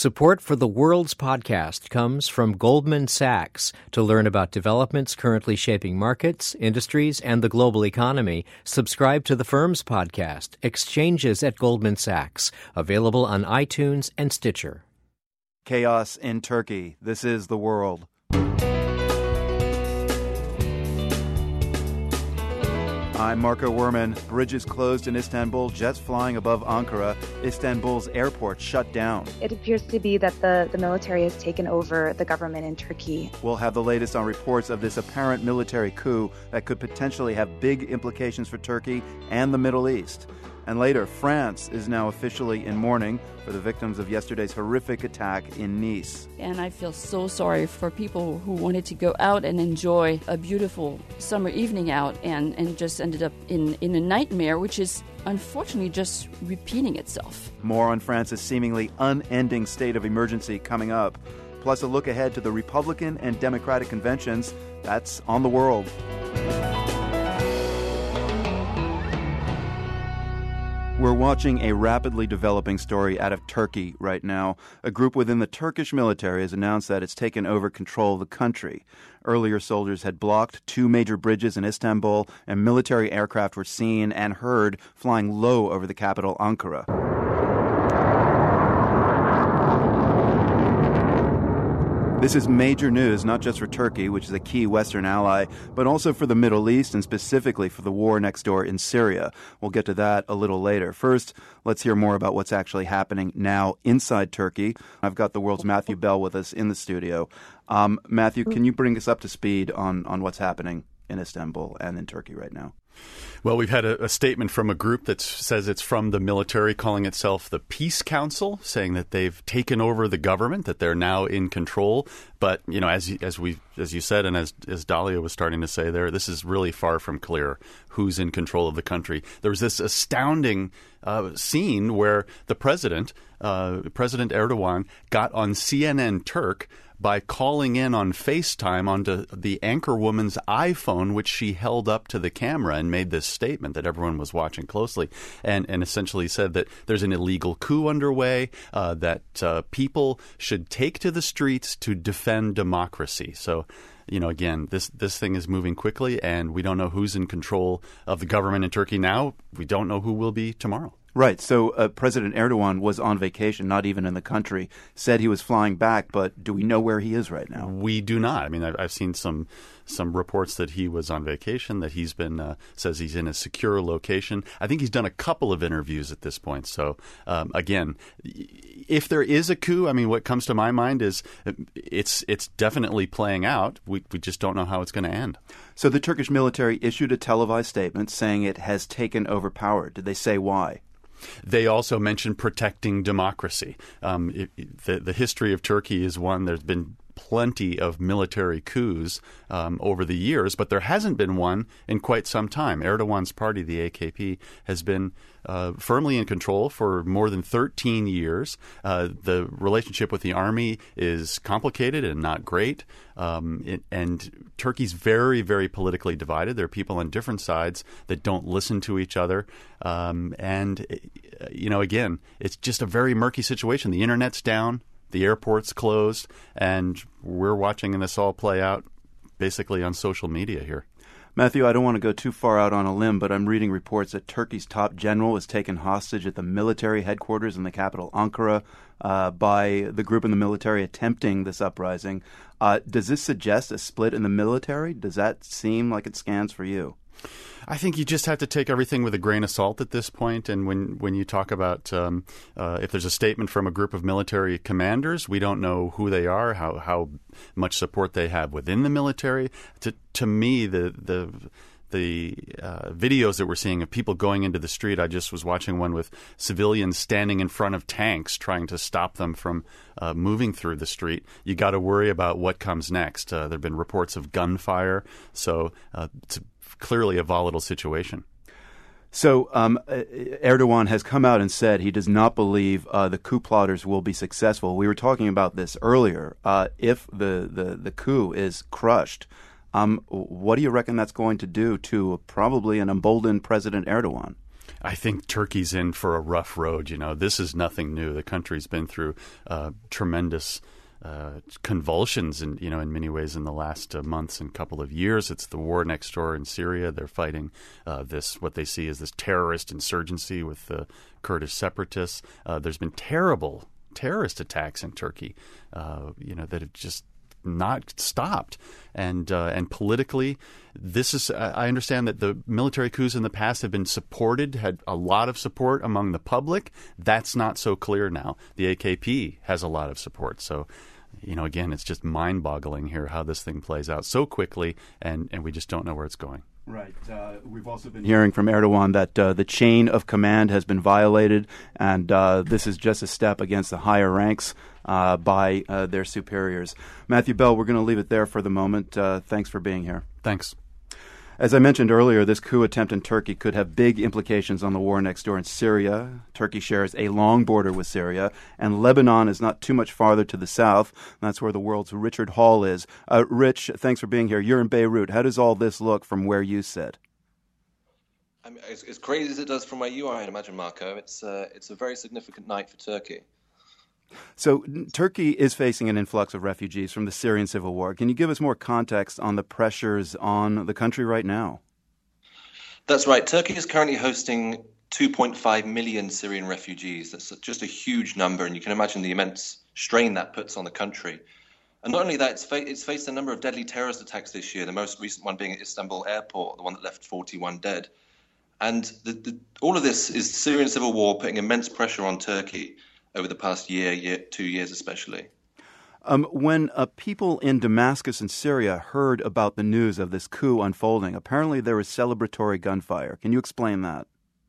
Support for the World's Podcast comes from Goldman Sachs. To learn about developments currently shaping markets, industries, and the global economy, subscribe to the firm's podcast, Exchanges at Goldman Sachs, available on iTunes and Stitcher. Chaos in Turkey. This is The World. I'm Marco Werman. Bridges closed in Istanbul, jets flying above Ankara. Istanbul's airport shut down. It appears to be that the military has taken over the government in Turkey. We'll have the latest on reports of this apparent military coup that could potentially have big implications for Turkey and the Middle East. And later, France is now officially in mourning for the victims of yesterday's horrific attack in Nice. And I feel so sorry for people who wanted to go out and enjoy a beautiful summer evening out and just ended up in a nightmare, which is unfortunately just repeating itself. More on France's seemingly unending state of emergency coming up. Plus a look ahead to the Republican and Democratic conventions. That's On the World. We're watching a rapidly developing story out of Turkey right now. A group within the Turkish military has announced that it's taken over control of the country. Earlier, soldiers had blocked 2 major bridges in Istanbul, and military aircraft were seen and heard flying low over the capital, Ankara. This is major news, not just for Turkey, which is a key Western ally, but also for the Middle East and specifically for the war next door in Syria. We'll get to that a little later. First, let's hear more about what's actually happening now inside Turkey. I've got the world's Matthew Bell with us in the studio. Matthew, can you bring us up to speed on what's happening in Istanbul and in Turkey right now? Well, we've had a statement from a group that says it's from the military, calling itself the Peace Council, saying that they've taken over the government, that they're now in control. But, you know, as you said, and as Dahlia was starting to say there, this is really far from clear who's in control of the country. There was this astounding scene where the President Erdogan, got on CNN Turk by calling in on FaceTime onto the anchorwoman's iPhone, which she held up to the camera and made this statement that everyone was watching closely, and essentially said that there's an illegal coup underway, that people should take to the streets to defend democracy. So, you know, again, this thing is moving quickly, and we don't know who's in control of the government in Turkey now. We don't know who will be tomorrow. Right. So President Erdogan was on vacation, not even in the country, said he was flying back. But do we know where he is right now? We do not. I mean, I've seen some reports that he was on vacation, that he's been says he's in a secure location. I think he's done a couple of interviews at this point. So, again, if there is a coup, I mean, what comes to my mind is it's definitely playing out. We just don't know how it's going to end. So the Turkish military issued a televised statement saying it has taken over power. Did they say why? They also mentioned protecting democracy. The history of Turkey is one. There's been plenty of military coups over the years, but there hasn't been one in quite some time. Erdogan's party, the AKP, has been firmly in control for more than 13 years. The relationship with the army is complicated and not great. And Turkey's very, very politically divided. There are people on different sides that don't listen to each other. And, you know, again, it's just a very murky situation. The internet's down. The airport's closed, and we're watching this all play out basically on social media here. Matthew, I don't want to go too far out on a limb, but I'm reading reports that Turkey's top general was taken hostage at the military headquarters in the capital, Ankara, by the group in the military attempting this uprising. Does this suggest a split in the military? Does that seem like it scans for you? I think you just have to take everything with a grain of salt at this point. And when you talk about if there's a statement from a group of military commanders, we don't know who they are, how much support they have within the military. To me, the videos that we're seeing of people going into the street, I just was watching one with civilians standing in front of tanks trying to stop them from moving through the street. You got to worry about what comes next. There have been reports of gunfire, so it's clearly a volatile situation. So Erdogan has come out and said he does not believe the coup plotters will be successful. We were talking about this earlier. If the coup is crushed, what do you reckon that's going to do to probably an emboldened President Erdogan? I think Turkey's in for a rough road. This is nothing new. The country's been through tremendous convulsions, in many ways in the last months and couple of years. It's the war next door in Syria. They're fighting what they see as this terrorist insurgency with the Kurdish separatists. There's been terrible terrorist attacks in Turkey, that have just not stopped. And politically, this is I understand that the military coups in the past have been supported, had a lot of support among the public. That's not so clear now. The AKP has a lot of support. So, again, it's just mind-boggling here how this thing plays out so quickly, and we just don't know where it's going. Right. We've also been hearing from Erdogan that the chain of command has been violated, and this is just a step against the higher ranks by their superiors. Matthew Bell, we're going to leave it there for the moment. Thanks for being here. Thanks. As I mentioned earlier, this coup attempt in Turkey could have big implications on the war next door in Syria. Turkey shares a long border with Syria, and Lebanon is not too much farther to the south. That's where the world's Richard Hall is. Rich, thanks for being here. You're in Beirut. How does all this look from where you sit? I mean, as crazy as it does from where you are, I'd imagine, Marco, it's a very significant night for Turkey. So Turkey is facing an influx of refugees from the Syrian civil war. Can you give us more context on the pressures on the country right now? That's right. Turkey is currently hosting 2.5 million Syrian refugees. That's just a huge number, and you can imagine the immense strain that puts on the country. And not only that, it's faced a number of deadly terrorist attacks this year, the most recent one being at Istanbul airport, the one that left 41 dead. And all of this is the Syrian civil war putting immense pressure on Turkey over the past year, 2 years especially. When people in Damascus and Syria heard about the news of this coup unfolding, apparently there was celebratory gunfire. Can you explain that?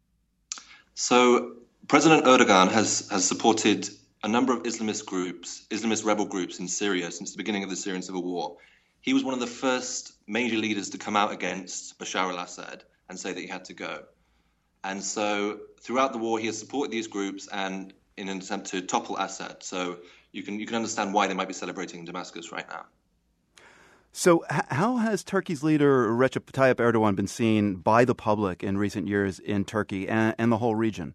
So President Erdogan has supported a number of Islamist rebel groups in Syria since the beginning of the Syrian civil war. He was one of the first major leaders to come out against Bashar al-Assad and say that he had to go. And so throughout the war, he has supported these groups and in an attempt to topple Assad. So you can understand why they might be celebrating in Damascus right now. So how has Turkey's leader Recep Tayyip Erdogan been seen by the public in recent years in Turkey and the whole region?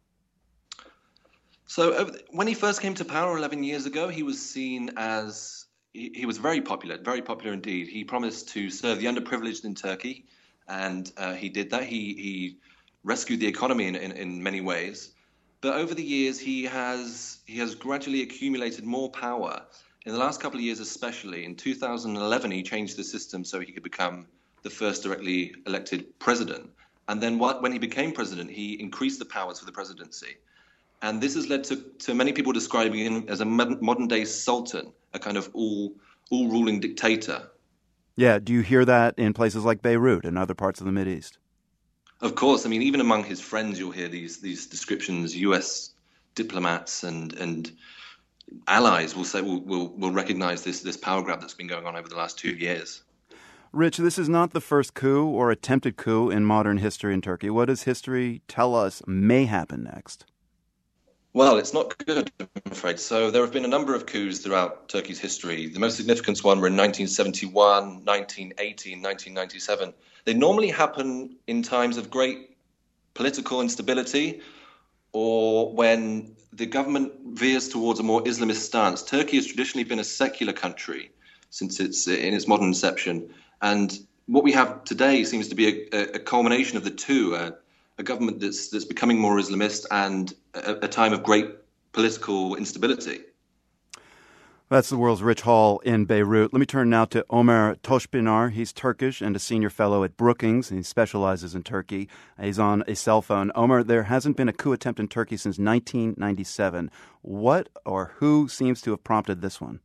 So when he first came to power 11 years ago, he was seen as, he was very popular indeed. He promised to serve the underprivileged in Turkey, and he did that. He rescued the economy in many ways. But over the years, he has gradually accumulated more power. In the last couple of years especially, in 2011, he changed the system so he could become the first directly elected president. And then when he became president, he increased the powers for the presidency. And this has led to many people describing him as a modern-day sultan, a kind of all-ruling dictator. Yeah, do you hear that in places like Beirut and other parts of the Mideast? Of course. I mean, even among his friends, you'll hear these descriptions. U.S. diplomats and allies will recognize this power grab that's been going on over the last 2 years. Rich, this is not the first coup or attempted coup in modern history in Turkey. What does history tell us may happen next? Well, it's not good, I'm afraid. So there have been a number of coups throughout Turkey's history. The most significant one were in 1971, 1980, and 1997. They normally happen in times of great political instability or when the government veers towards a more Islamist stance. Turkey has traditionally been a secular country since its modern inception. And what we have today seems to be a culmination of the two, a government that's becoming more Islamist and a time of great political instability. That's the world's Rich Hall in Beirut. Let me turn now to Omer Toshpinar. He's Turkish and a senior fellow at Brookings, and he specializes in Turkey. He's on a cell phone. Omer, there hasn't been a coup attempt in Turkey since 1997. What or who seems to have prompted this one?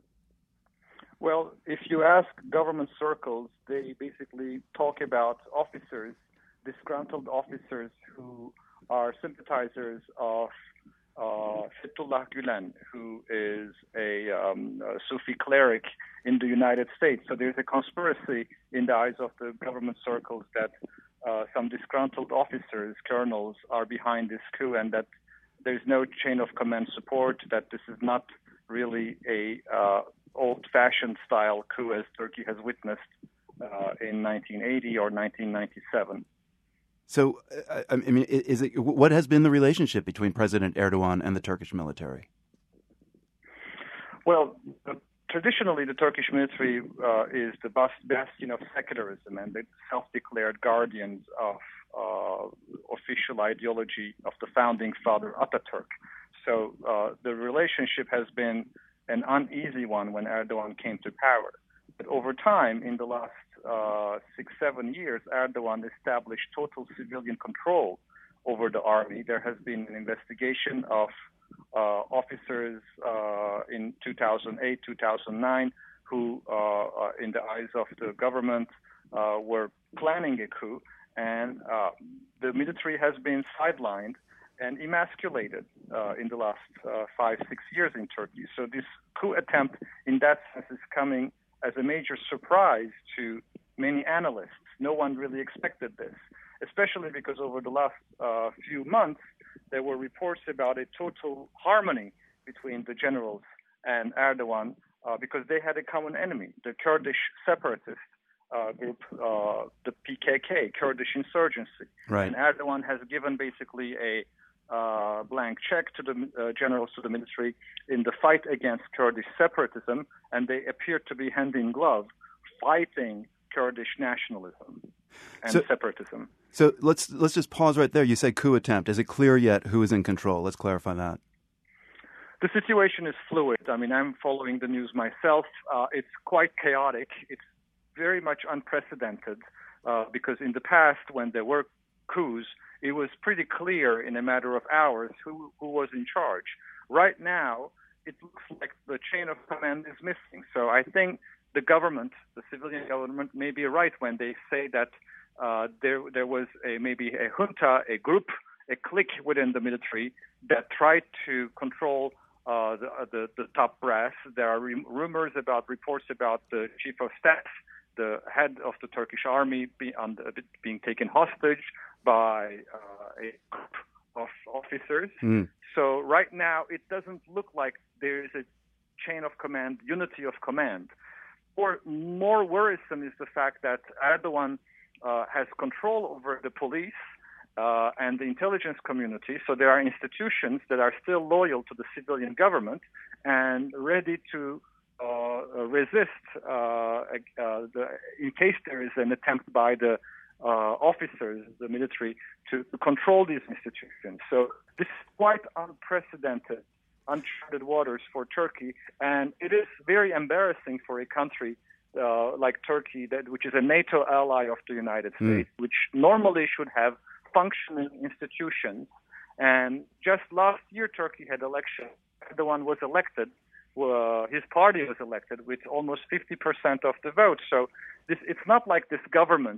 Well, if you ask government circles, they basically talk about officers, disgruntled officers who are sympathizers of Fethullah Gülen, who is a Sufi cleric in the United States. So there's a conspiracy in the eyes of the government circles that some disgruntled officers, colonels, are behind this coup, and that there's no chain of command support, that this is not really a old-fashioned style coup as Turkey has witnessed in 1980 or 1997. So, I mean, what has been the relationship between President Erdogan and the Turkish military? Well, traditionally, the Turkish military is the bastion of secularism and the self-declared guardians of official ideology of the founding father Ataturk. So the relationship has been an uneasy one when Erdogan came to power. But over time, in the last 6-7 years, Erdogan established total civilian control over the army. There has been an investigation of officers in 2008, 2009, who, in the eyes of the government, were planning a coup. And the military has been sidelined and emasculated in the last 5-6 years in Turkey. So this coup attempt, in that sense, is coming as a major surprise to many analysts. No one really expected this, especially because over the last few months, there were reports about a total harmony between the generals and Erdogan because they had a common enemy, the Kurdish separatist group, the PKK, Kurdish insurgency. Right. And Erdogan has given basically a blank check to the generals, to the military, in the fight against Kurdish separatism, and they appear to be hand in glove fighting Kurdish nationalism and separatism. So let's just pause right there. You say coup attempt. Is it clear yet who is in control? Let's clarify that. The situation is fluid. I mean, I'm following the news myself. It's quite chaotic. It's very much unprecedented because in the past, when there were coups, it was pretty clear in a matter of hours who was in charge. Right now, it looks like the chain of command is missing. So I think the government, the civilian government, may be right when they say that there was maybe a junta, a group, a clique within the military that tried to control the top brass. There are reports about the chief of staff, the head of the Turkish army being taken hostage by a group of officers. So right now, it doesn't look like there is a chain of command, unity of command. Or more worrisome is the fact that Erdogan has control over the police and the intelligence community. So there are institutions that are still loyal to the civilian government and ready to resist in case there is an attempt by the officers, the military, to control these institutions. So this is quite unprecedented, uncharted waters for Turkey, and it is very embarrassing for a country like Turkey, which is a NATO ally of the United States, which normally should have functioning institutions. And just last year, Turkey had elections. Erdogan was elected. His party was elected with almost 50% of the vote. So it's not like this government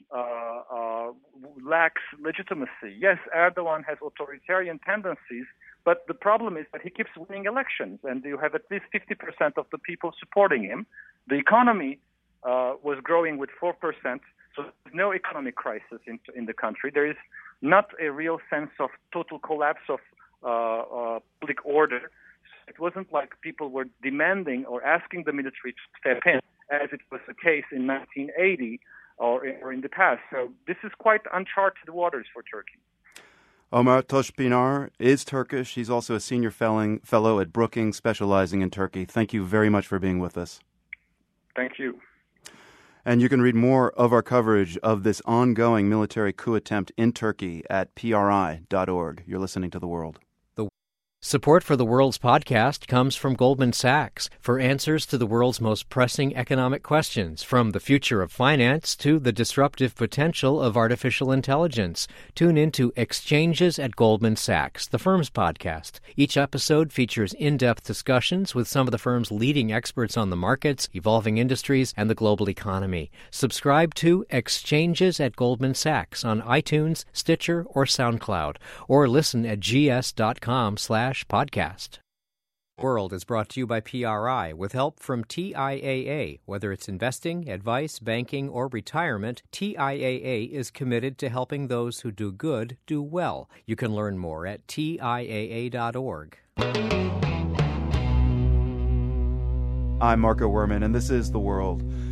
lacks legitimacy. Yes, Erdogan has authoritarian tendencies, but the problem is that he keeps winning elections, and you have at least 50% of the people supporting him. The economy was growing with 4%, so there's no economic crisis in the country. There is not a real sense of total collapse of public order. It wasn't like people were demanding or asking the military to step in, as it was the case in 1980 or in the past. So this is quite uncharted waters for Turkey. Omar Toshpinar is Turkish. He's also a senior fellow at Brookings, specializing in Turkey. Thank you very much for being with us. Thank you. And you can read more of our coverage of this ongoing military coup attempt in Turkey at PRI.org. You're listening to The World. Support for the World's podcast comes from Goldman Sachs for answers to the world's most pressing economic questions, from the future of finance to the disruptive potential of artificial intelligence. Tune into Exchanges at Goldman Sachs, the firm's podcast. Each episode features in-depth discussions with some of the firm's leading experts on the markets, evolving industries, and the global economy. Subscribe to Exchanges at Goldman Sachs on iTunes, Stitcher, or SoundCloud, or listen at gs.com/podcast. World is brought to you by PRI with help from TIAA. Whether it's investing, advice, banking, or retirement, TIAA is committed to helping those who do good do well. You can learn more at TIAA.org. I'm Marco Werman, and this is The World.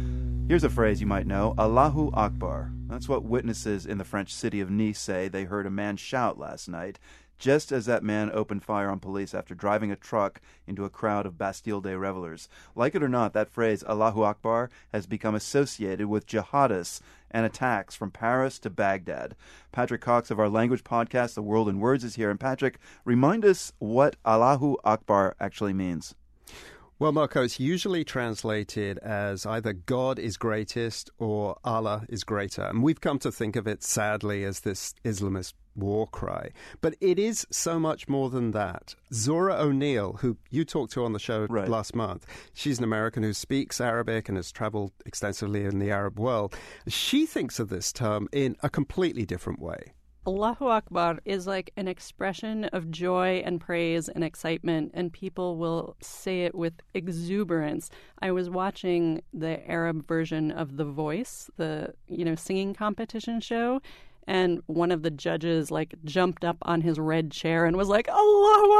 Here's a phrase you might know, Allahu Akbar. That's what witnesses in the French city of Nice say they heard a man shout last night, just as that man opened fire on police after driving a truck into a crowd of Bastille Day revelers. Like it or not, that phrase, Allahu Akbar, has become associated with jihadists and attacks from Paris to Baghdad. Patrick Cox of our language podcast, The World in Words, is here. And Patrick, remind us what Allahu Akbar actually means. Well, Marco, it's usually translated as either God is greatest or Allah is greater. And we've come to think of it, sadly, as this Islamist war cry. But it is so much more than that. Zora O'Neill, who you talked to on the show last month, she's an American who speaks Arabic and has traveled extensively in the Arab world. She thinks of this term in a completely different way. Allahu Akbar is like an expression of joy and praise and excitement, and people will say it with exuberance. I was watching the Arab version of The Voice, the singing competition show, and one of the judges jumped up on his red chair and was like, Allahu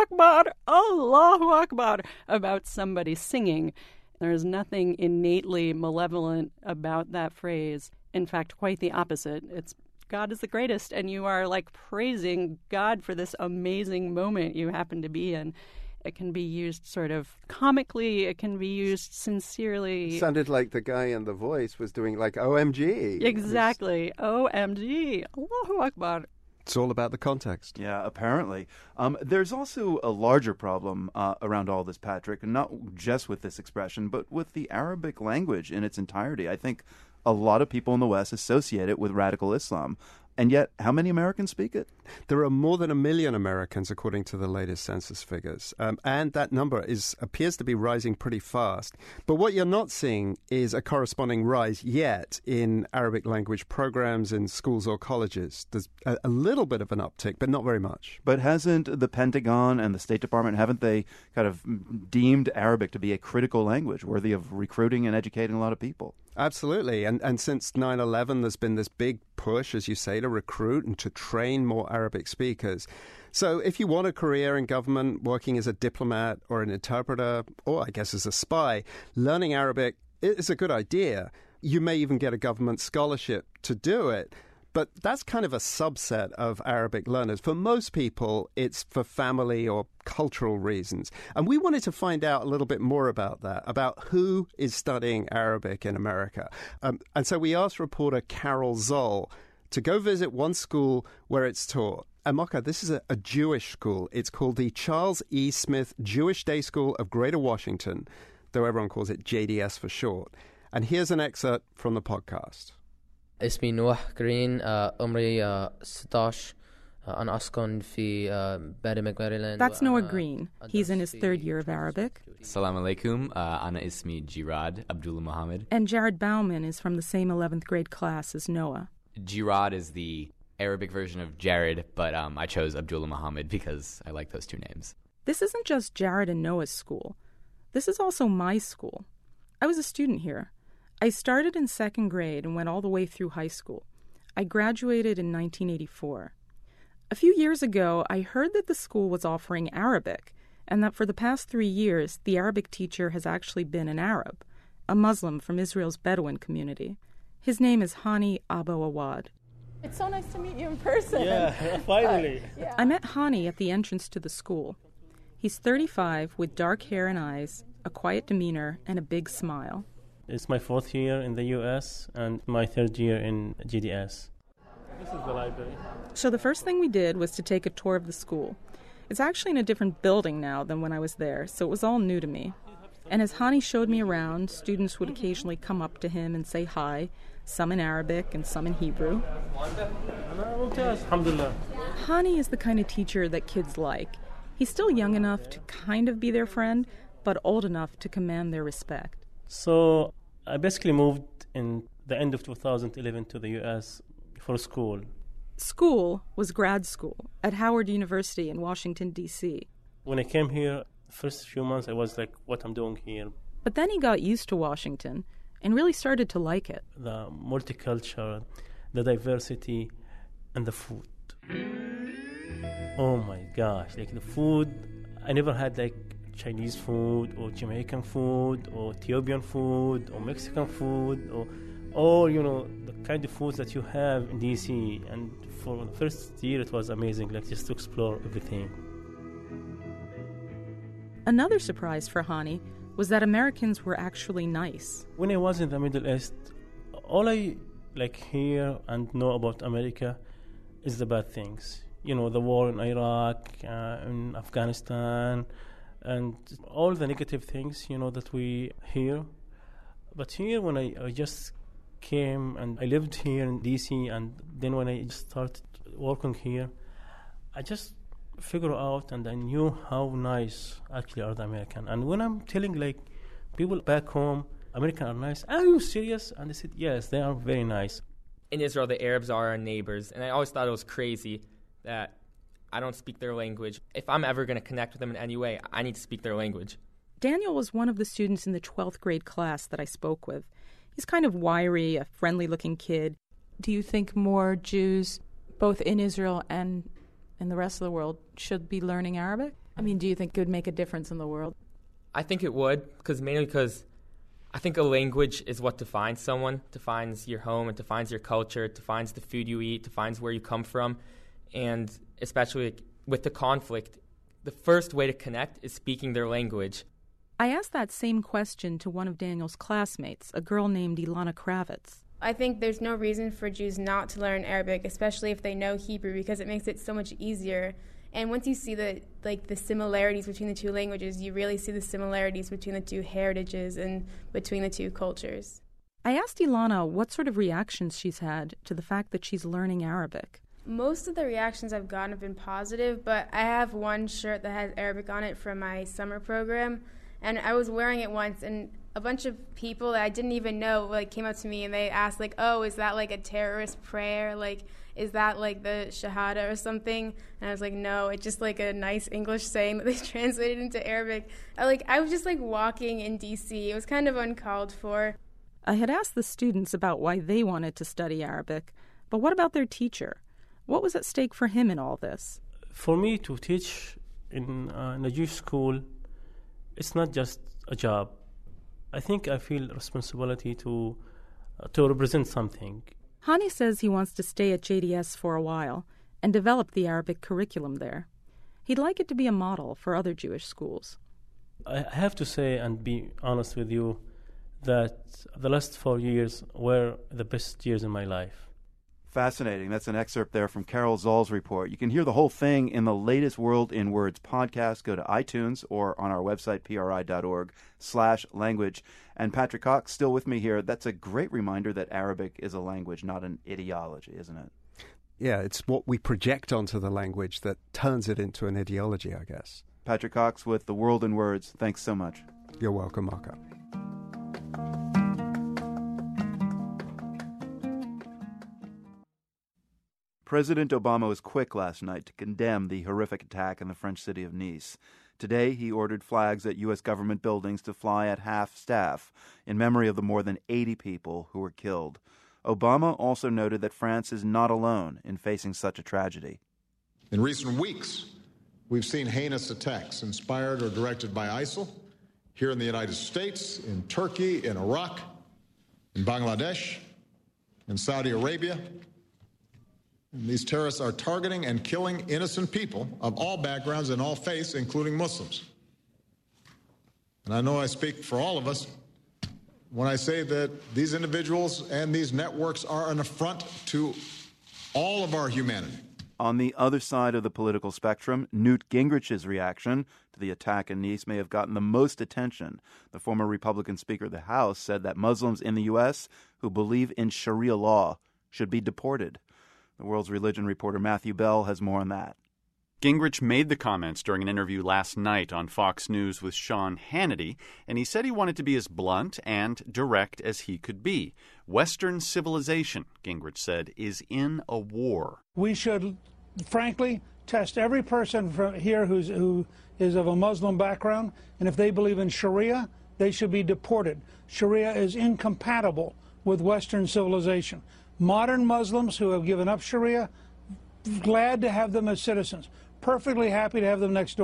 Akbar, about somebody singing. There's nothing innately malevolent about that phrase. In fact, quite the opposite. It's God is the greatest, and you are praising God for this amazing moment you happen to be in. It can be used sort of comically. It can be used sincerely. Sounded like the guy in The Voice was doing OMG. Exactly. OMG. Allahu Akbar. It's all about the context. Yeah, apparently. There's also a larger problem around all this, Patrick, and not just with this expression, but with the Arabic language in its entirety. I think a lot of people in the West associate it with radical Islam. And yet, how many Americans speak it? There are more than 1 million Americans, according to the latest census figures. And that number appears to be rising pretty fast. But what you're not seeing is a corresponding rise yet in Arabic language programs in schools or colleges. There's a little bit of an uptick, but not very much. But hasn't the Pentagon and the State Department, haven't they kind of deemed Arabic to be a critical language worthy of recruiting and educating a lot of people? Absolutely. And since 9/11, there's been this big push, as you say, to recruit and to train more Arabic speakers. So if you want a career in government, working as a diplomat or an interpreter, or I guess as a spy, learning Arabic is a good idea. You may even get a government scholarship to do it. But that's kind of a subset of Arabic learners. For most people, it's for family or cultural reasons. And we wanted to find out a little bit more about that, about who is studying Arabic in America. And so we asked reporter Carol Zoll to go visit one school where it's taught. And Mocha, this is a Jewish school. It's called the Charles E. Smith Jewish Day School of Greater Washington, though everyone calls it JDS for short. And here's an excerpt from the podcast. اسمي نوح جرين عمري 16 أنا أسكن في بيرمنغهام ماريلاند. That's Noah Green. He's in his third year of Arabic. Assalamu alaikum. Ana ismi Jirad Abdullah Muhammad. And Jared Bauman is from the same 11th grade class as Noah. Jirad is the Arabic version of Jared, but I chose Abdullah Muhammad because I like those two names. This isn't just Jared and Noah's school. This is also my school. I was a student here. I started in second grade and went all the way through high school. I graduated in 1984. A few years ago, I heard that the school was offering Arabic, and that for the past 3 years, the Arabic teacher has actually been an Arab, a Muslim from Israel's Bedouin community. His name is Hani Abu Awad. It's so nice to meet you in person. Yeah, finally. I met Hani at the entrance to the school. He's 35 with dark hair and eyes, a quiet demeanor, and a big smile. It's my 4th year in the U.S. and my 3rd year in GDS. This is the library. So the first thing we did was to take a tour of the school. It's actually in a different building now than when I was there, so it was all new to me. And as Hani showed me around, students would occasionally come up to him and say hi, some in Arabic and some in Hebrew. Hani is the kind of teacher that kids like. He's still young enough to kind of be their friend, but old enough to command their respect. So I basically moved in the end of 2011 to the U.S. for school. School was grad school at Howard University in Washington, D.C. When I came here, the first few months I was like, what I'm doing here. But then he got used to Washington and really started to like it. The multicultural, the diversity, and the food. Oh my gosh, the food, I never had Chinese food or Jamaican food or Ethiopian food or Mexican food or the kind of foods that you have in DC. And for the first year it was amazing, like just to explore everything. Another surprise for Hani was that Americans were actually nice. When I was in the Middle East, all I hear and know about America is the bad things. The war in Iraq, in Afghanistan, and all the negative things, that we hear. But here, when I just came and I lived here in D.C., and then when I started working here, I just figured out and I knew how nice actually are the Americans. And when I'm telling people back home, Americans are nice, are you serious? And they said, yes, they are very nice. In Israel, the Arabs are our neighbors, and I always thought it was crazy that I don't speak their language. If I'm ever going to connect with them in any way, I need to speak their language. Daniel was one of the students in the 12th grade class that I spoke with. He's kind of wiry, a friendly-looking kid. Do you think more Jews, both in Israel and in the rest of the world, should be learning Arabic? I mean, do you think it would make a difference in the world? I think it would, mainly because I think a language is what defines someone, defines your home, it defines your culture, it defines the food you eat, defines where you come from. And especially with the conflict, the first way to connect is speaking their language. I asked that same question to one of Daniel's classmates, a girl named Ilana Kravitz. I think there's no reason for Jews not to learn Arabic, especially if they know Hebrew, because it makes it so much easier. And once you see the similarities between the two languages, you really see the similarities between the two heritages and between the two cultures. I asked Ilana what sort of reactions she's had to the fact that she's learning Arabic. Most of the reactions I've gotten have been positive, but I have one shirt that has Arabic on it from my summer program, and I was wearing it once, and a bunch of people that I didn't even know came up to me and they asked oh, is that a terrorist prayer? Is that the Shahada or something? And I was like, no, it's just a nice English saying that they translated into Arabic. I was just walking in DC. It was kind of uncalled for. I had asked the students about why they wanted to study Arabic, but what about their teacher? What was at stake for him in all this? For me to teach in a Jewish school, it's not just a job. I think I feel responsibility to represent something. Hani says he wants to stay at JDS for a while and develop the Arabic curriculum there. He'd like it to be a model for other Jewish schools. I have to say and be honest with you that the last 4 years were the best years in my life. Fascinating. That's an excerpt there from Carol Zoll's report. You can hear the whole thing in the latest World in Words podcast. Go to iTunes or on our website, pri.org/language. And Patrick Cox, still with me here. That's a great reminder that Arabic is a language, not an ideology, isn't it? Yeah, it's what we project onto the language that turns it into an ideology, I guess. Patrick Cox with The World in Words. Thanks so much. You're welcome, Marco. President Obama was quick last night to condemn the horrific attack in the French city of Nice. Today, he ordered flags at U.S. government buildings to fly at half-staff in memory of the more than 80 people who were killed. Obama also noted that France is not alone in facing such a tragedy. In recent weeks, we've seen heinous attacks inspired or directed by ISIL here in the United States, in Turkey, in Iraq, in Bangladesh, in Saudi Arabia. And these terrorists are targeting and killing innocent people of all backgrounds and all faiths, including Muslims. And I know I speak for all of us when I say that these individuals and these networks are an affront to all of our humanity. On the other side of the political spectrum, Newt Gingrich's reaction to the attack in Nice may have gotten the most attention. The former Republican Speaker of the House said that Muslims in the U.S. who believe in Sharia law should be deported. The World's Religion reporter Matthew Bell has more on that. Gingrich made the comments during an interview last night on Fox News with Sean Hannity, and he said he wanted to be as blunt and direct as he could be. Western civilization, Gingrich said, is in a war. We should, frankly, test every person here who is of a Muslim background, and if they believe in Sharia, they should be deported. Sharia is incompatible with Western civilization. Modern Muslims who have given up Sharia, glad to have them as citizens, perfectly happy to have them next door.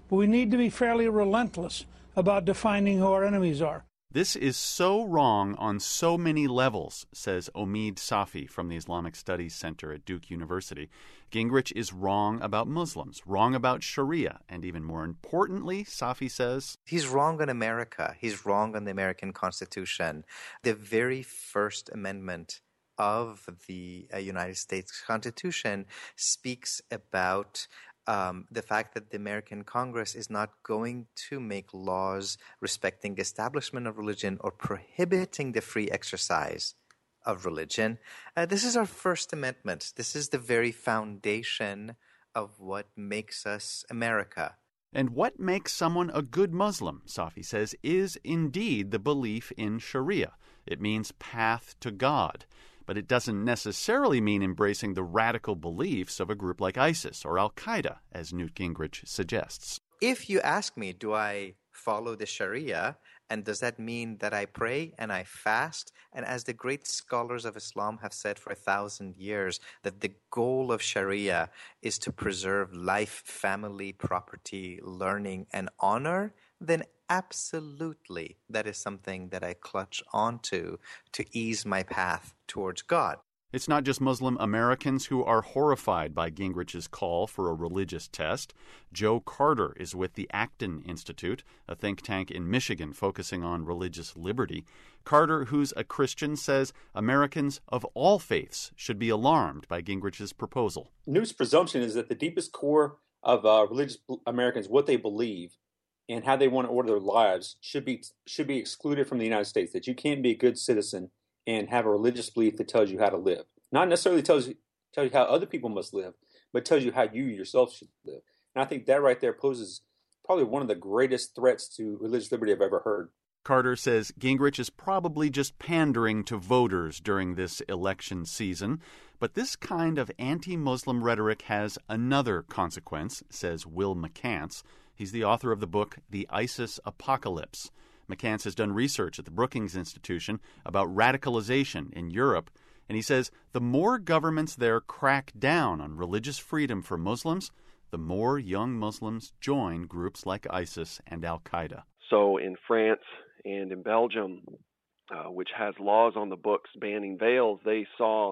but we need to be fairly relentless about defining who our enemies are. This is so wrong on so many levels, says Omid Safi from the Islamic Studies Center at Duke University. Gingrich is wrong about Muslims, wrong about Sharia, and even more importantly, Safi says, he's wrong on America. He's wrong on the American Constitution. The very First Amendment of the United States Constitution speaks about the fact that the American Congress is not going to make laws respecting establishment of religion or prohibiting the free exercise of religion. This is our First Amendment. This is the very foundation of what makes us America. And what makes someone a good Muslim, Safi says, is indeed the belief in Sharia. It means path to God. But it doesn't necessarily mean embracing the radical beliefs of a group like ISIS or Al-Qaeda, as Newt Gingrich suggests. If you ask me, do I follow the Sharia, and does that mean that I pray and I fast? And as the great scholars of Islam have said for 1,000 years, that the goal of Sharia is to preserve life, family, property, learning, and honor, then absolutely that is something that I clutch onto to ease my path towards God. It's not just Muslim Americans who are horrified by Gingrich's call for a religious test. Joe Carter is with the Acton Institute, a think tank in Michigan focusing on religious liberty. Carter, who's a Christian, says Americans of all faiths should be alarmed by Gingrich's proposal. Newt's presumption is that the deepest core of religious Americans, what they believe, and how they want to order their lives should be excluded from the United States, that you can't be a good citizen and have a religious belief that tells you how to live. Not necessarily tells you how other people must live, but tells you how you yourself should live. And I think that right there poses probably one of the greatest threats to religious liberty I've ever heard. Carter says Gingrich is probably just pandering to voters during this election season. But this kind of anti-Muslim rhetoric has another consequence, says Will McCants. He's the author of the book, The ISIS Apocalypse. McCants has done research at the Brookings Institution about radicalization in Europe, and he says the more governments there crack down on religious freedom for Muslims, the more young Muslims join groups like ISIS and Al-Qaeda. So in France and in Belgium, which has laws on the books banning veils, they saw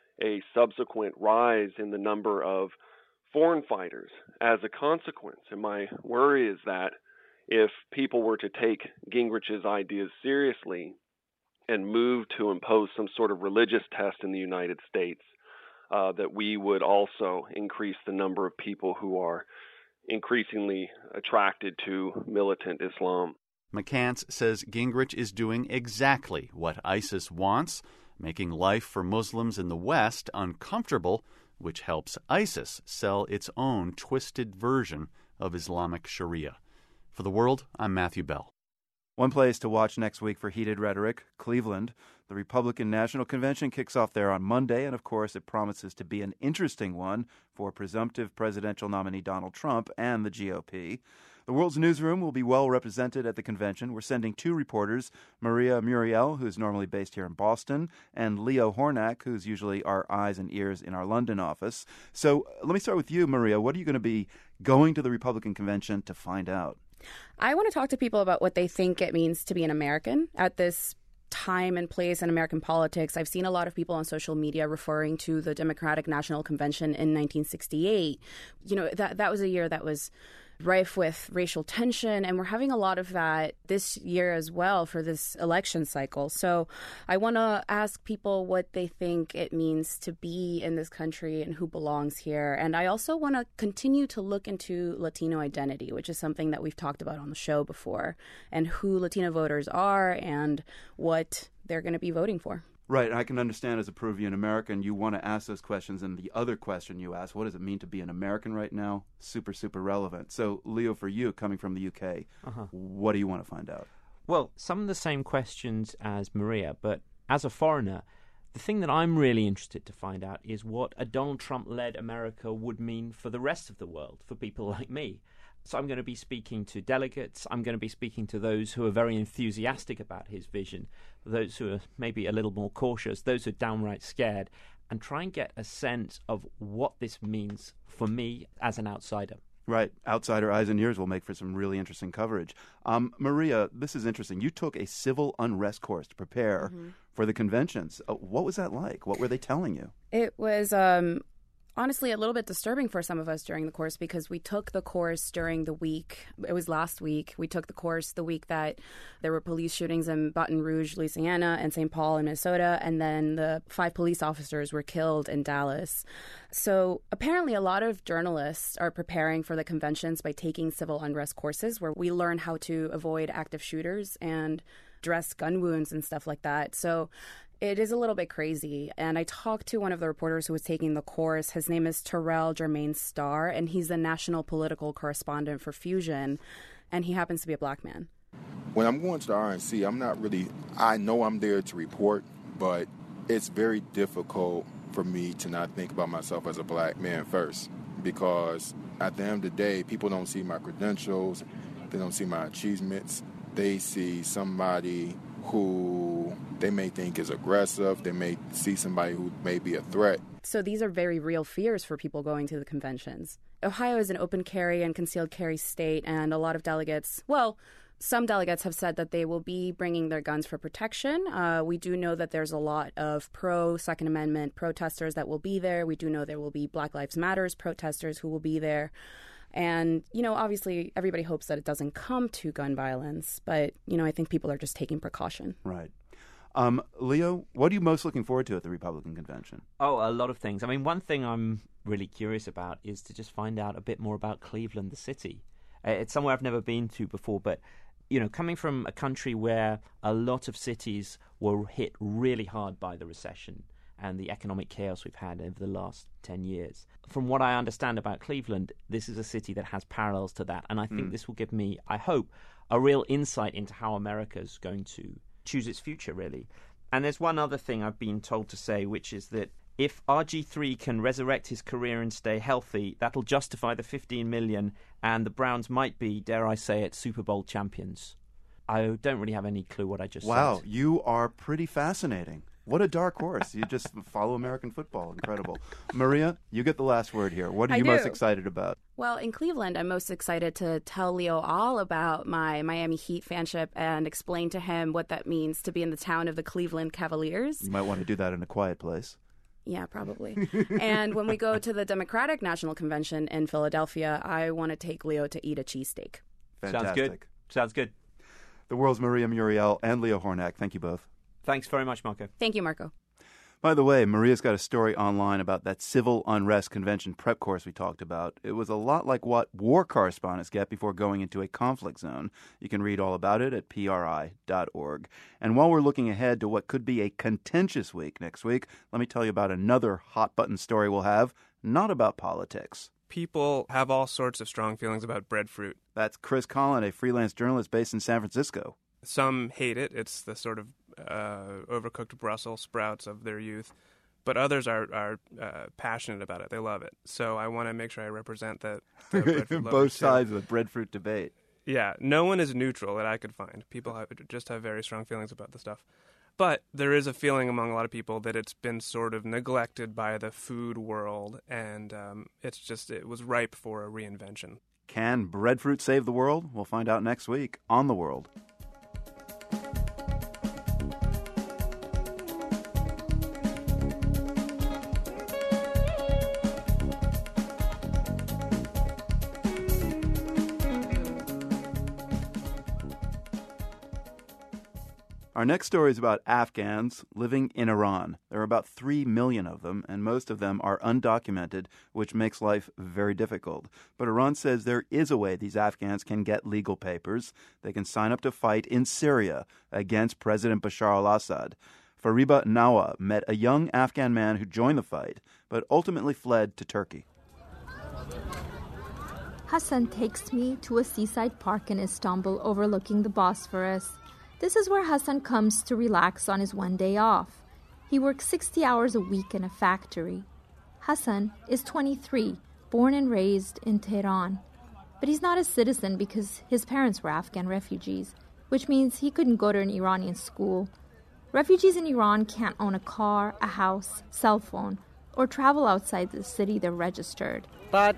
a subsequent rise in the number of foreign fighters as a consequence. And my worry is that if people were to take Gingrich's ideas seriously and move to impose some sort of religious test in the United States, that we would also increase the number of people who are increasingly attracted to militant Islam. McCants says Gingrich is doing exactly what ISIS wants, making life for Muslims in the West uncomfortable, which helps ISIS sell its own twisted version of Islamic Sharia. For The World, I'm Matthew Bell. One place to watch next week for heated rhetoric, Cleveland. The Republican National Convention kicks off there on Monday, and of course it promises to be an interesting one for presumptive presidential nominee Donald Trump and the GOP. The World's newsroom will be well represented at the convention. We're sending two reporters, Maria Muriel, who's normally based here in Boston, and Leo Hornak, who's usually our eyes and ears in our London office. So let me start with you, Maria. What are you going to be going to the Republican convention to find out? I want to talk to people about what they think it means to be an American at this time and place in American politics. I've seen a lot of people on social media referring to the Democratic National Convention in 1968. You know, that was a year that was rife with racial tension, and we're having a lot of that this year as well for this election cycle. So I want to ask people what they think it means to be in this country and who belongs here. And I also want to continue to look into Latino identity, which is something that we've talked about on the show before, and who Latino voters are and what they're going to be voting for. Right. I can understand as a Peruvian American, you want to ask those questions. And the other question you ask, what does it mean to be an American right now? Super, super relevant. So, Leo, for you, coming from the UK, what do you want to find out? Well, some of the same questions as Maria, but as a foreigner, the thing that I'm really interested to find out is what a Donald Trump-led America would mean for the rest of the world, for people like me. So I'm going to be speaking to delegates. I'm going to be speaking to those who are very enthusiastic about his vision, those who are maybe a little more cautious, those who are downright scared, and try and get a sense of what this means for me as an outsider. Right. Outsider eyes and ears will make for some really interesting coverage. Maria, this is interesting. You took a civil unrest course to prepare for the conventions. What was that like? What were they telling you? It was honestly a little bit disturbing for some of us during the course because we took the course during the week. It was last week. We took the course the week that there were police shootings in Baton Rouge, Louisiana, and St. Paul in Minnesota, and then the 5 police officers were killed in Dallas. So apparently a lot of journalists are preparing for the conventions by taking civil unrest courses where we learn how to avoid active shooters and address gun wounds and stuff like that. So it is a little bit crazy. And I talked to one of the reporters who was taking the course. His name is Terrell Jermaine Starr, and he's the national political correspondent for Fusion, and he happens to be a black man. When I'm going to the RNC, I know I'm there to report, but it's very difficult for me to not think about myself as a black man first, because at the end of the day, people don't see my credentials, they don't see my achievements, they see somebody who they may think is aggressive, they may see somebody who may be a threat. So these are very real fears for people going to the conventions. Ohio is an open carry and concealed carry state, and a lot of delegates, some delegates have said that they will be bringing their guns for protection. We do know that there's a lot of pro-Second Amendment protesters that will be there. We do know there will be Black Lives Matters protesters who will be there. And, obviously everybody hopes that it doesn't come to gun violence, but, I think people are just taking precaution. Right. Leo, what are you most looking forward to at the Republican convention? Oh, a lot of things. I mean, one thing I'm really curious about is to just find out a bit more about Cleveland, the city. It's somewhere I've never been to before, but, coming from a country where a lot of cities were hit really hard by the recession and the economic chaos we've had over the last 10 years. From what I understand about Cleveland, this is a city that has parallels to that. And I think this will give me, I hope, a real insight into how America's going to choose its future, really. And there's one other thing I've been told to say, which is that if RG3 can resurrect his career and stay healthy, that'll justify the $15 million, and the Browns might be, dare I say it, Super Bowl champions. I don't really have any clue what I just said. Wow, you are pretty fascinating. What a dark horse. You just follow American football. Incredible. Maria, you get the last word here. What are you most excited about? Well, in Cleveland, I'm most excited to tell Leo all about my Miami Heat fanship and explain to him what that means to be in the town of the Cleveland Cavaliers. You might want to do that in a quiet place. Yeah, probably. And when we go to the Democratic National Convention in Philadelphia, I want to take Leo to eat a cheesesteak. Fantastic. Sounds good. The world's Maria Muriel and Leo Hornak. Thank you both. Thanks very much, Marco. Thank you, Marco. By the way, Maria's got a story online about that civil unrest convention prep course we talked about. It was a lot like what war correspondents get before going into a conflict zone. You can read all about it at PRI.org. And while we're looking ahead to what could be a contentious week next week, let me tell you about another hot-button story we'll have, not about politics. People have all sorts of strong feelings about breadfruit. That's Chris Collin, a freelance journalist based in San Francisco. Some hate it. It's the sort of overcooked Brussels sprouts of their youth. But others are passionate about it. They love it. So I want to make sure I represent that. Both sides of the breadfruit debate. Yeah. No one is neutral that I could find. People just have very strong feelings about the stuff. But there is a feeling among a lot of people that it's been sort of neglected by the food world, and it was ripe for a reinvention. Can breadfruit save the world? We'll find out next week on The World. Our next story is about Afghans living in Iran. There are about 3 million of them, and most of them are undocumented, which makes life very difficult. But Iran says there is a way these Afghans can get legal papers. They can sign up to fight in Syria against President Bashar al-Assad. Fariba Nawa met a young Afghan man who joined the fight, but ultimately fled to Turkey. Hassan takes me to a seaside park in Istanbul overlooking the Bosphorus. This is where Hassan comes to relax on his one day off. He works 60 hours a week in a factory. Hassan is 23, born and raised in Tehran. But he's not a citizen because his parents were Afghan refugees, which means he couldn't go to an Iranian school. Refugees in Iran can't own a car, a house, cell phone, or travel outside the city they're registered. A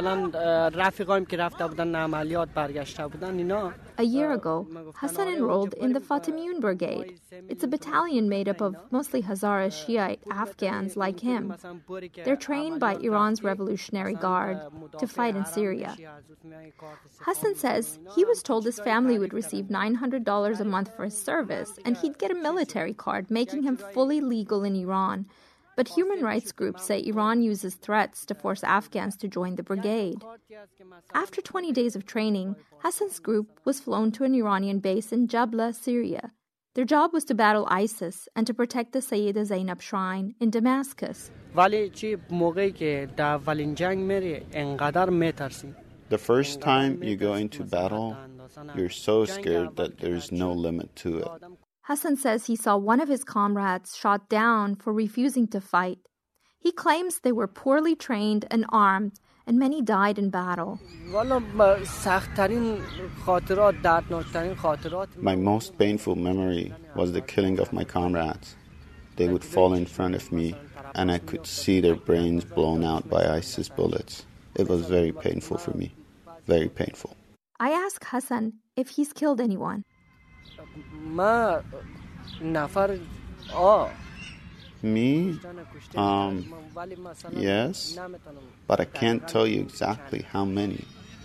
year ago, Hassan enrolled in the Fatimiyun Brigade. It's a battalion made up of mostly Hazara Shiite Afghans like him. They're trained by Iran's Revolutionary Guard to fight in Syria. Hassan says he was told his family would receive $900 a month for his service, and he'd get a military card, making him fully legal in Iran. But human rights groups say Iran uses threats to force Afghans to join the brigade. After 20 days of training, Hassan's group was flown to an Iranian base in Jabla, Syria. Their job was to battle ISIS and to protect the Sayyida Zainab shrine in Damascus. The first time you go into battle, you're so scared that there's no limit to it. Hassan says he saw one of his comrades shot down for refusing to fight. He claims they were poorly trained and armed, and many died in battle. My most painful memory was the killing of my comrades. They would fall in front of me, and I could see their brains blown out by ISIS bullets. It was very painful for me. Very painful. I ask Hassan if he's killed anyone. Me? Yes, but I can't tell you exactly how many.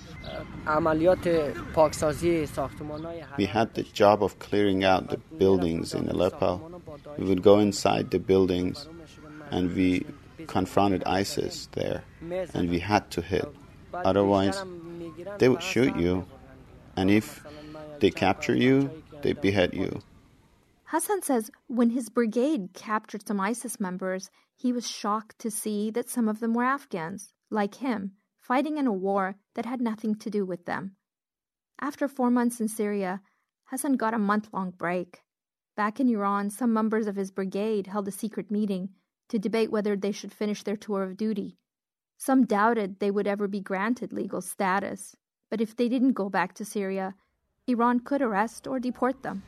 We had the job of clearing out the buildings in Aleppo. We would go inside the buildings and we confronted ISIS there, and we had to hit. Otherwise, they would shoot you, and if they capture you, they behead you. Hassan says when his brigade captured some ISIS members, he was shocked to see that some of them were Afghans, like him, fighting in a war that had nothing to do with them. After 4 months in Syria, Hassan got a month-long break. Back in Iran, some members of his brigade held a secret meeting to debate whether they should finish their tour of duty. Some doubted they would ever be granted legal status, but if they didn't go back to Syria, Iran could arrest or deport them.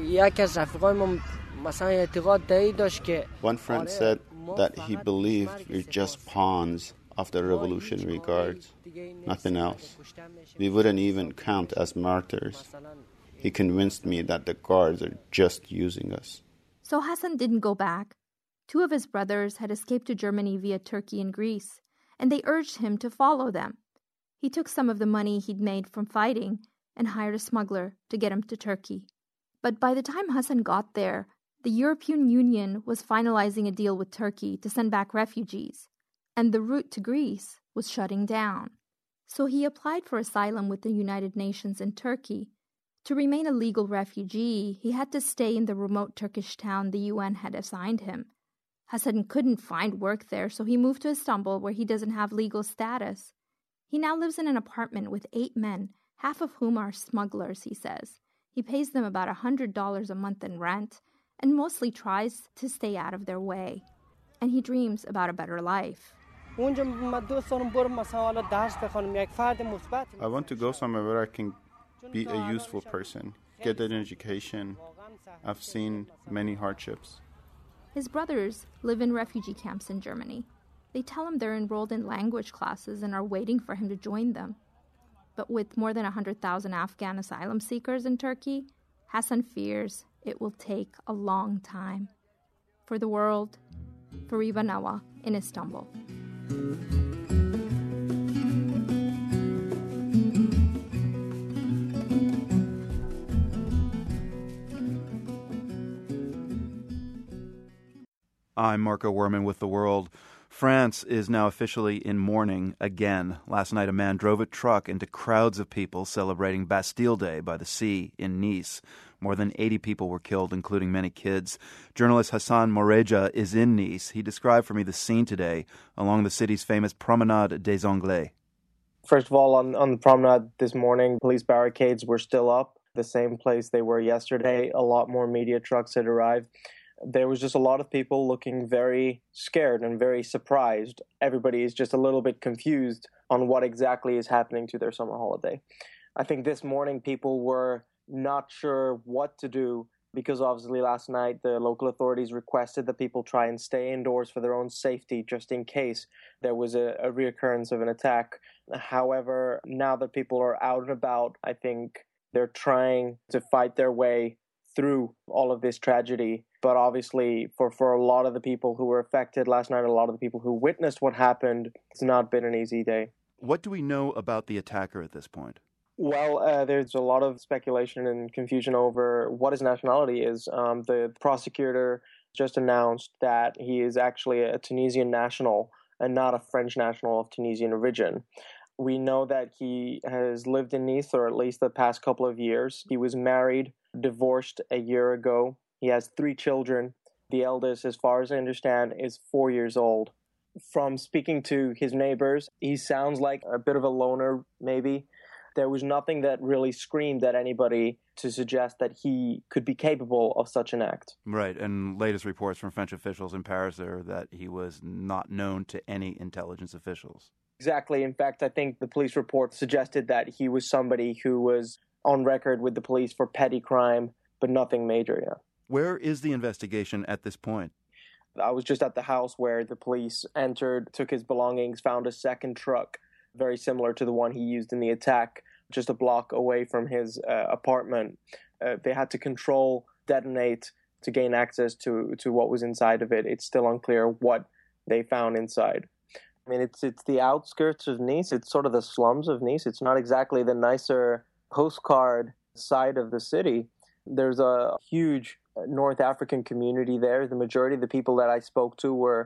One friend said that he believed we're just pawns of the Revolutionary Guards, nothing else. We wouldn't even count as martyrs. He convinced me that the guards are just using us. So Hassan didn't go back. 2 of his brothers had escaped to Germany via Turkey and Greece, and they urged him to follow them. He took some of the money he'd made from fighting and hired a smuggler to get him to Turkey. But by the time Hassan got there, the European Union was finalizing a deal with Turkey to send back refugees, and the route to Greece was shutting down. So he applied for asylum with the United Nations in Turkey. To remain a legal refugee, he had to stay in the remote Turkish town the UN had assigned him. Hassan couldn't find work there, so he moved to Istanbul, where he doesn't have legal status. He now lives in an apartment with 8 men, half of whom are smugglers, he says. He pays them about $100 a month in rent and mostly tries to stay out of their way. And he dreams about a better life. I want to go somewhere where I can be a useful person, get an education. I've seen many hardships. His brothers live in refugee camps in Germany. They tell him they're enrolled in language classes and are waiting for him to join them. But with more than 100,000 Afghan asylum seekers in Turkey, Hassan fears it will take a long time. For the world, Fariba Nawa in Istanbul. I'm Marco Werman with The World. France is now officially in mourning again. Last night, a man drove a truck into crowds of people celebrating Bastille Day by the sea in Nice. More than 80 people were killed, including many kids. Journalist Hassan Moreja is in Nice. He described for me the scene today along the city's famous Promenade des Anglais. First of all, on the promenade this morning, police barricades were still up, the same place they were yesterday. A lot more media trucks had arrived. There was just a lot of people looking very scared and very surprised. Everybody is just a little bit confused on what exactly is happening to their summer holiday. I think this morning people were not sure what to do because obviously last night the local authorities requested that people try and stay indoors for their own safety just in case there was a reoccurrence of an attack. However, now that people are out and about, I think they're trying to fight their way through all of this tragedy. But obviously, for a lot of the people who were affected last night, a lot of the people who witnessed what happened, it's not been an easy day. What do we know about the attacker at this point? Well, there's a lot of speculation and confusion over what his nationality is. The prosecutor just announced that he is actually a Tunisian national and not a French national of Tunisian origin. We know that he has lived in Nice for at least the past couple of years. He was married, divorced a year ago. He has 3 children. The eldest, as far as I understand, is 4 years old. From speaking to his neighbors, he sounds like a bit of a loner, maybe. There was nothing that really screamed at anybody to suggest that he could be capable of such an act. Right, and latest reports from French officials in Paris are that he was not known to any intelligence officials. Exactly. In fact, I think the police report suggested that he was somebody who was on record with the police for petty crime, but nothing major, yeah. Where is the investigation at this point? I was just at the house where the police entered, took his belongings, found a second truck, very similar to the one he used in the attack, just a block away from his apartment. They had to control, detonate to gain access to what was inside of it. It's still unclear what they found inside. I mean, it's the outskirts of Nice. It's sort of the slums of Nice. It's not exactly the nicer postcard side of the city. There's a huge North African community there. The majority of the people that I spoke to were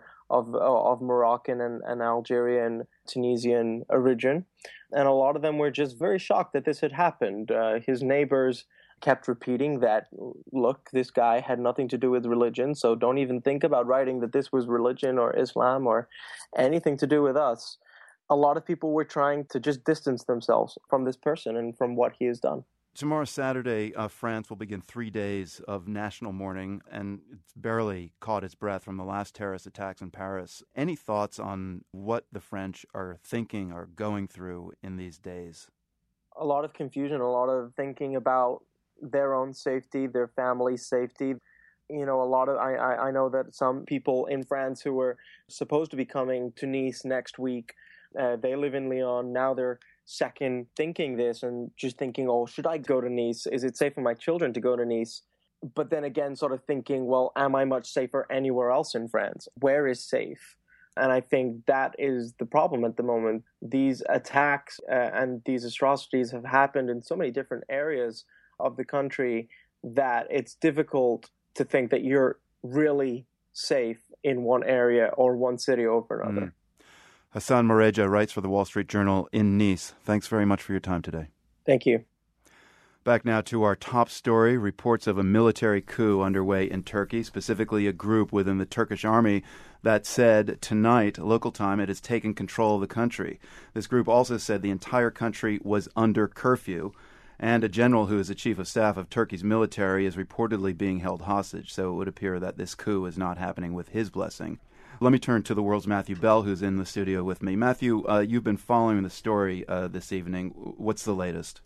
of Moroccan and Algerian, Tunisian origin. And a lot of them were just very shocked that this had happened. His neighbors kept repeating that, look, this guy had nothing to do with religion, so don't even think about writing that this was religion or Islam or anything to do with us. A lot of people were trying to just distance themselves from this person and from what he has done. Tomorrow, Saturday, France will begin 3 days of national mourning, and it's barely caught its breath from the last terrorist attacks in Paris. Any thoughts on what the French are thinking or going through in these days? A lot of confusion, a lot of thinking about their own safety, their family's safety. You know, I know that some people in France who were supposed to be coming to Nice next week, they live in Lyon. Now they're second thinking this and just thinking, oh, should I go to Nice? Is it safe for my children to go to Nice? But then again, sort of thinking, well, am I much safer anywhere else in France? Where is safe? And I think that is the problem at the moment. These attacks and these atrocities have happened in so many different areas of the country that it's difficult to think that you're really safe in one area or one city over another. Hassan Moreja writes for the Wall Street Journal in Nice. Thanks very much for your time today. Thank you. Back now to our top story, reports of a military coup underway in Turkey, specifically a group within the Turkish army that said tonight, local time, it has taken control of the country. This group also said the entire country was under curfew, and a general who is the chief of staff of Turkey's military is reportedly being held hostage, so it would appear that this coup is not happening with his blessing. Let me turn to the world's Matthew Bell, who's in the studio with me. Matthew, you've been following the story this evening. What's the latest?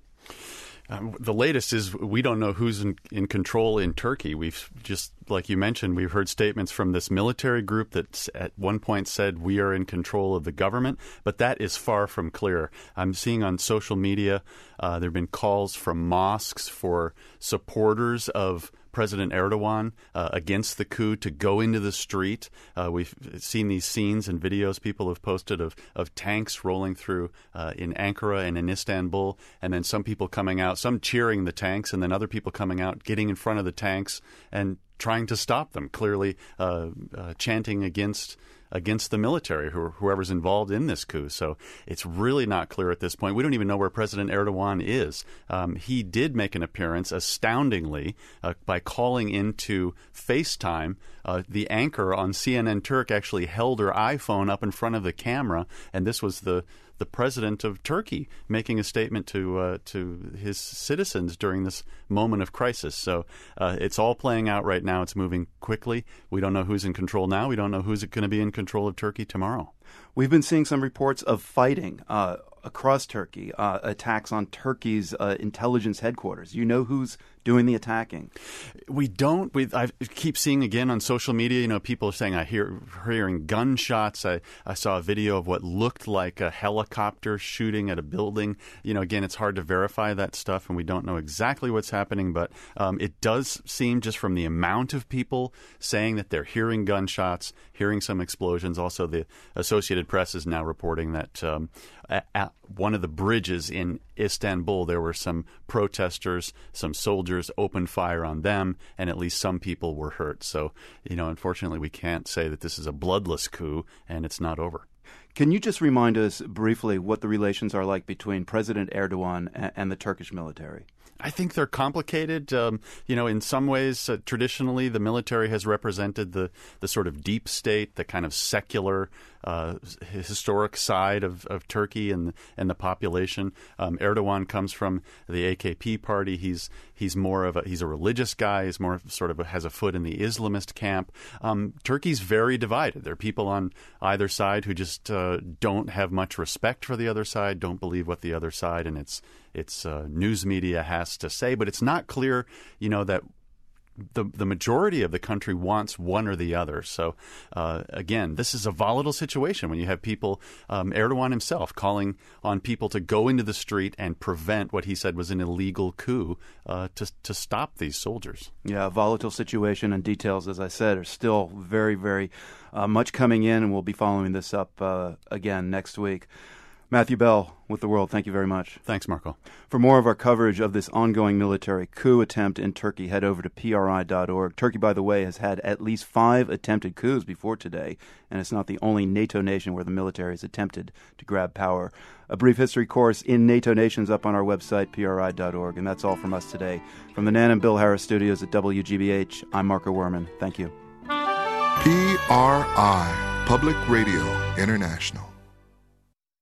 The latest is we don't know who's in control in Turkey. We've just, like you mentioned, we've heard statements from this military group that at one point said we are in control of the government, but that is far from clear. I'm seeing on social media there have been calls from mosques for supporters of President Erdogan against the coup to go into the street. We've seen these scenes and videos people have posted of tanks rolling through in Ankara and in Istanbul, and then some people coming out, some cheering the tanks, and then other people coming out, getting in front of the tanks and trying to stop them, clearly chanting against the military, whoever's involved in this coup. So it's really not clear at this point. We don't even know where President Erdogan is. He did make an appearance, astoundingly, by calling into FaceTime. The anchor on CNN Turk actually held her iPhone up in front of the camera, and this was the president of Turkey making a statement to his citizens during this moment of crisis. So it's all playing out right now. It's moving quickly. We don't know who's in control now. We don't know who's going to be in control of Turkey tomorrow. We've been seeing some reports of fighting across Turkey, attacks on Turkey's intelligence headquarters. You know who's doing the attacking? We don't. I keep seeing again on social media, people are saying hearing gunshots. I saw a video of what looked like a helicopter shooting at a building. Again, it's hard to verify that stuff, and we don't know exactly what's happening, but it does seem, just from the amount of people saying that they're hearing gunshots, hearing some explosions. Also, the Associated Press is now reporting that at one of the bridges in Istanbul, there were some protesters, some soldiers opened fire on them, and at least some people were hurt. So, unfortunately, we can't say that this is a bloodless coup, and it's not over. Can you just remind us briefly what the relations are like between President Erdogan and the Turkish military? I think they're complicated. In some ways, traditionally, the military has represented the sort of deep state, the kind of secular, historic side of Turkey and the population. Erdogan comes from the AKP party. He's a religious guy. He's more sort of has a foot in the Islamist camp. Turkey's very divided. There are people on either side who just don't have much respect for the other side, don't believe what the other side and its news media has to say. But it's not clear, that the majority of the country wants one or the other. So, again, this is a volatile situation when you have people, Erdogan himself, calling on people to go into the street and prevent what he said was an illegal coup to stop these soldiers. Yeah, a volatile situation, and details, as I said, are still very, very much coming in, and we'll be following this up again next week. Matthew Bell with The World, thank you very much. Thanks, Marco. For more of our coverage of this ongoing military coup attempt in Turkey, head over to PRI.org. Turkey, by the way, has had at least 5 attempted coups before today, and it's not the only NATO nation where the military has attempted to grab power. A brief history course in NATO nations up on our website, PRI.org. And that's all from us today. From the Nan and Bill Harris studios at WGBH, I'm Marco Werman. Thank you. PRI, Public Radio International.